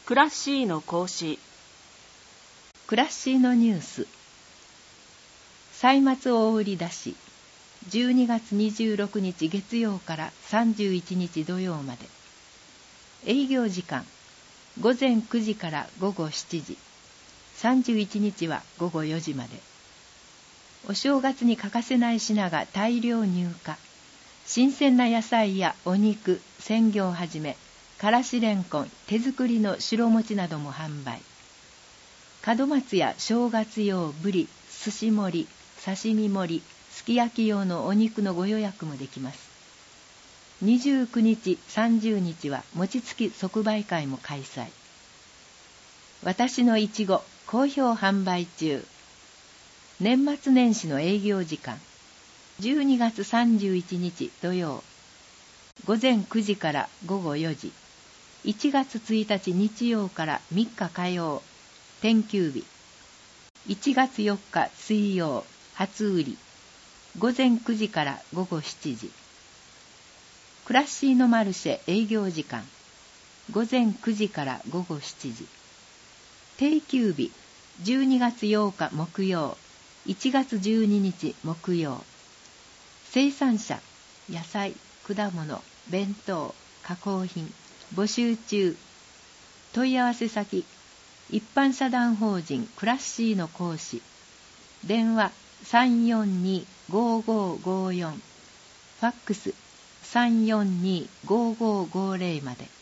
クラッシーの講師。 クラッシーのニュース。歳末大売り出し、12月26日月曜から31日土曜まで。営業時間、午前9時から午後7時、31日は午後4時まで。お正月に欠かせない品が大量入荷。新鮮な野菜やお肉、鮮魚をはじめ、からしれんこん、手作りの白餅なども販売。門松や正月用ぶり、寿司盛り、刺身盛り、すき焼き用のお肉のご予約もできます。29日、30日は餅つき即売会も開催。私のいちご、好評販売中。年末年始の営業時間。12月31日土曜。午前9時から午後4時。1月1日日曜から3日火曜。天休日。1月4日水曜。初売り。午前9時から午後7時。クラッシーのマルシェ営業時間。午前9時から午後7時。定休日。12月8日木曜。1月12日木曜。生産者、野菜、果物、弁当、加工品、募集中。問い合わせ先、一般社団法人クラッシーの講師。電話342-5554。ファックス342-5550まで。